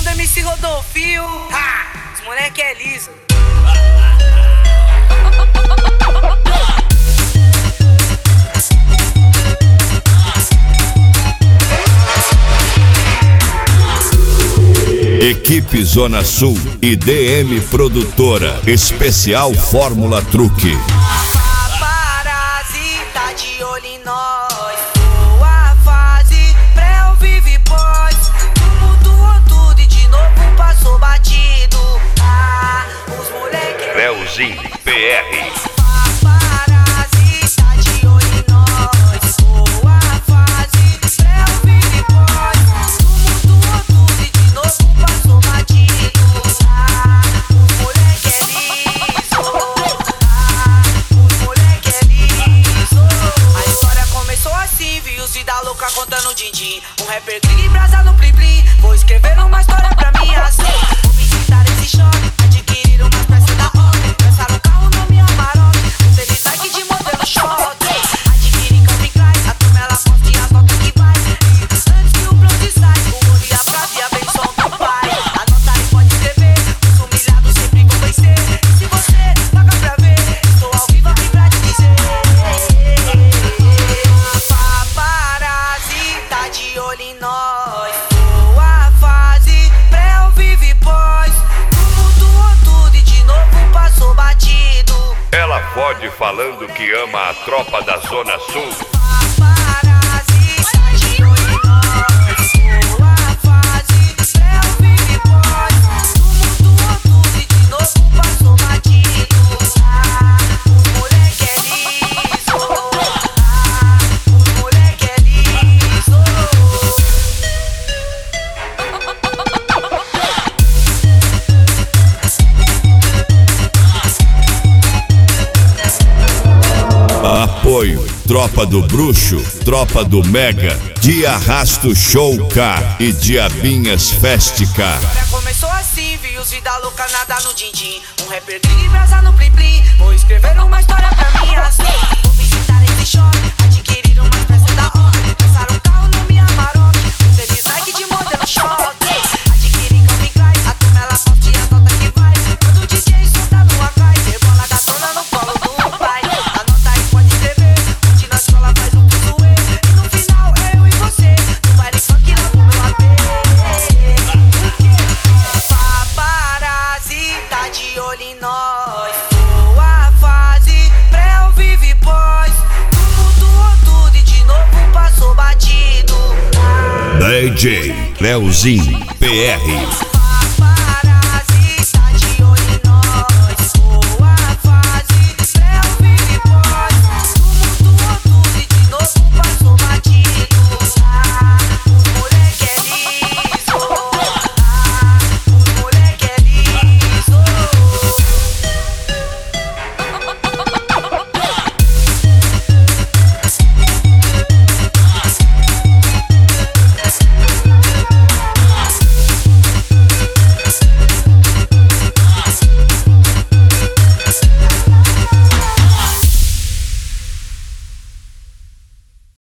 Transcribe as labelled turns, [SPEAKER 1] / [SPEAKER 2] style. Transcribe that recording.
[SPEAKER 1] do MC Rodolfio. Ha! Os moleque é liso.
[SPEAKER 2] Equipe Zona Sul e DM Produtora, especial Fórmula Truque.
[SPEAKER 1] Paparazzi tá de olho em nós. Boa fase, pré ou vive pós. Tumultuou tudo e de novo passou batido. Os moleque
[SPEAKER 2] Leozinho PR.
[SPEAKER 1] Paparazzi tá de olho em nós. Boa fase, pré ou vive pós. Tumultuou tudo e de novo passou batido. Os moleque é liso. Os moleque é liso. A história começou assim, vi os vida louca contando din-din. Um rapper gringo e brasa no plim-plim. Vou escrever uma história pra mim assim. Vou visitar esse shopping, adquirir umas peças da hora. Pensaram um carro no meu Amarok, um deles Nike de modelo short. Adquiri Calvin Klein, a turma ela posta e as notas que vai. Antes que o bronze sai, o ouro e a prata e a benção do pai. Anota aí, pode escrever, os humilhados sempre vão vencer. E se você paga pra ver, estou ao vivo aqui pra te dizer. Paparazzi tá de olho em nós. Boa fase, pré ou vive pós. Tumultuou tudo e de novo passou batido.
[SPEAKER 2] Ela fode falando que ama a tropa da Zona Sul.
[SPEAKER 1] Paparazzi tá de olho em nós. Boa fase, pré ou vive pós. Tumultuou tudo e de novo passou batido. Os moleque é liso. Os moleque é liso.
[SPEAKER 2] Apoio: Tropa do Bruxo, Tropa do Mega, de Arrasto Show K e Diabinhas Fest K.
[SPEAKER 1] A história começou assim, vi os vida louca nada no din-din. Um rapper gringo e brasa no plim-plim. Vou escrever uma história pra mim assim. Vou visitar esse shopping, adquirir umas peças da hora. Pensaram um carro no meu Amarok, um deles Nike de modelo short. Adquiri Calvin Klein, a turma ela posta e as notas que vai. Quando o DJ solta no acai, rebola gatona no colo do pai. Anota aí, pode escrever, onde na escola faz um fuzuê. E no final é eu e você, no baile funk lá no meu AP. Paparazzi tá de olho em nós. Boa fase, pré ou vive pós. Tumultuou tudo e de novo passou batido.
[SPEAKER 2] DJ Leozinho PR.